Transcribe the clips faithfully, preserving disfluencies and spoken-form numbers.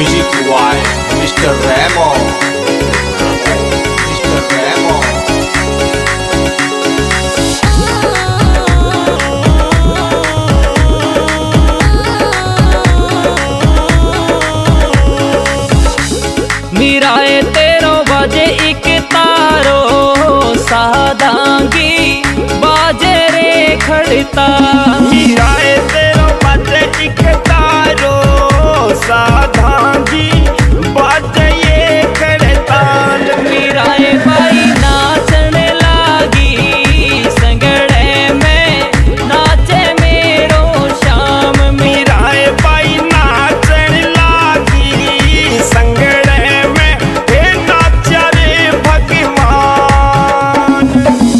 Music by mister Remo. mister Remo. मीराए तेरो बाजे एक तारो साधांगी बाजे रे खड़ता। मीराए तेरो बाजे एक तारो साधांगी बाजे ये खड़ता। मीराए बाई नाचन लागी संगड़े में नाचे मेरो श्याम। मीराए बाई नाचन लागी संगड़े में हे नाचा रे भगवान।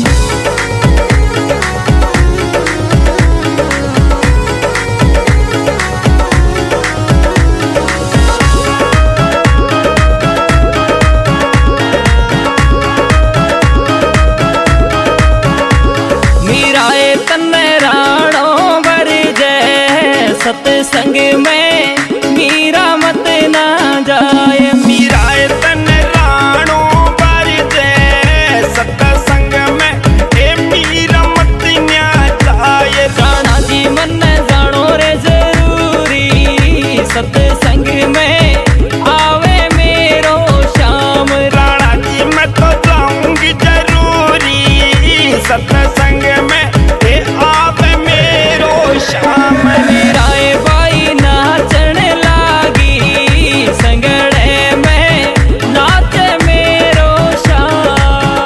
मीराए तन्ने राणो बर जय सत्संग में मीरा मत ना जाए। मीराए तन राणो बर जय सत्संग में ए मीरा मत न्या जाए। राणा जी मन जानो रे जरूरी सत्संग में आवे मेरो श्याम। राणा जी मैं तो जाऊंगी जरूरी सत्संग में ए आवे मेरो श्याम। मीराए बाई नाचन लागी संगड़े में नाच मेरो श्याम।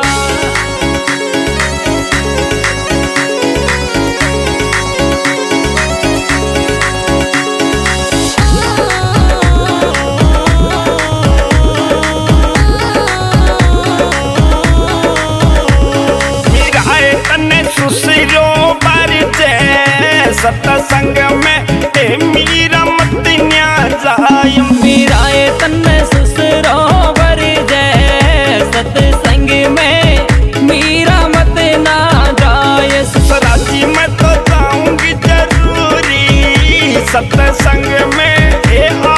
मीराए तने सुसरो बर जय सत्संग में ए मीरा मत न्या जाय। मीराए तन्ने ससुरो बर जय सत्संग में मीरा मत ना जाए। ससुरा जी मैं तो जाऊंगी जरूरी सत्संग में ए